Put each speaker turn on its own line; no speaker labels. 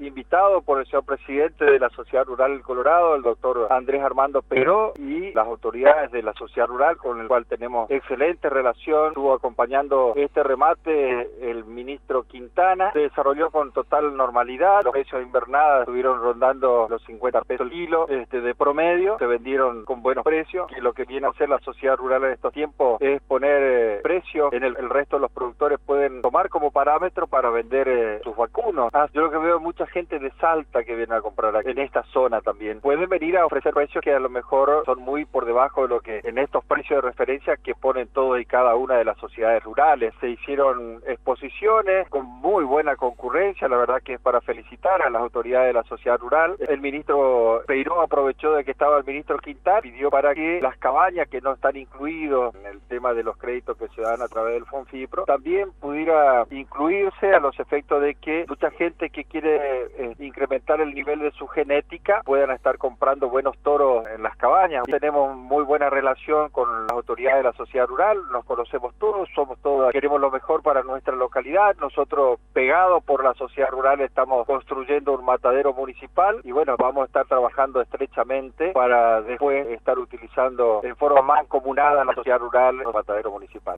invitado por el señor presidente de la Sociedad Rural del Colorado, el doctor Andrés Armando Peró, y las autoridades de la Sociedad Rural, con el cual tenemos excelente relación. Estuvo acompañando este remate el ministro Quintana. Se desarrolló con total normalidad. Los precios de invernada estuvieron rondando los 50 pesos el kilo de promedio. Se vendieron con buenos precios. Y lo que viene a hacer la Sociedad Rural en estos tiempos es poner precios en el resto de los productores pueden tomar como parámetro para vender sus vacunos. Yo lo que veo mucha gente de Salta que viene a comprar en esta zona también. Pueden venir a ofrecer precios que a lo mejor son muy por debajo de lo que en estos precios de referencia que ponen todas y cada una de las sociedades rurales. Se hicieron exposiciones con muy buena concurrencia, la verdad que es para felicitar a las autoridades de la sociedad rural. El ministro Peiró aprovechó de que estaba el ministro Quintana, pidió para que las cabañas que no están incluidos en el tema de los créditos que se dan a través del FONFIPRO también pudiera incluirse a los efectos de que mucha gente que quiere incrementar el nivel de su genética puedan estar comprando buenos toros en las cabañas. Tenemos muy buena relación con las autoridades de la sociedad rural, nos conocemos todos, somos todos, queremos lo mejor para nuestra localidad. Nosotros, pegados por la sociedad rural, estamos construyendo un matadero municipal y bueno, vamos a estar trabajando estrechamente para después estar utilizando en forma mancomunada la sociedad rural el matadero municipal.